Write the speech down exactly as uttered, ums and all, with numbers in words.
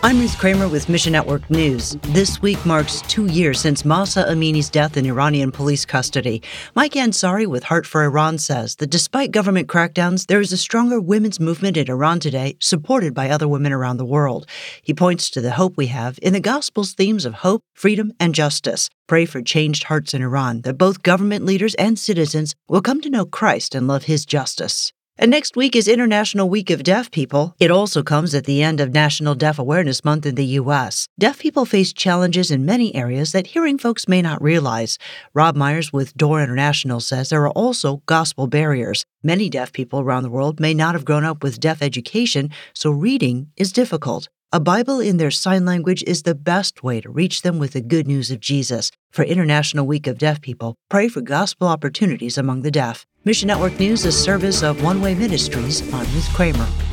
I'm Ruth Kramer with Mission Network News. This week marks two years since Mahsa Amini's death in Iranian police custody. Mike Ansari with Heart for Iran says that despite government crackdowns, there is a stronger women's movement in Iran today, supported by other women around the world. He points to the hope we have in the Gospel's themes of hope, freedom, and justice. Pray for changed hearts in Iran, that both government leaders and citizens will come to know Christ and love his justice. And next week is International Week of Deaf People. It also comes at the end of National Deaf Awareness Month in the U S. Deaf people face challenges in many areas that hearing folks may not realize. Rob Myers with Door International says there are also gospel barriers. Many deaf people around the world may not have grown up with deaf education, so reading is difficult. A Bible in their sign language is the best way to reach them with the good news of Jesus. For International Week of Deaf People, pray for gospel opportunities among the deaf. Mission Network News is a service of One Way Ministries. I'm Ruth Kramer.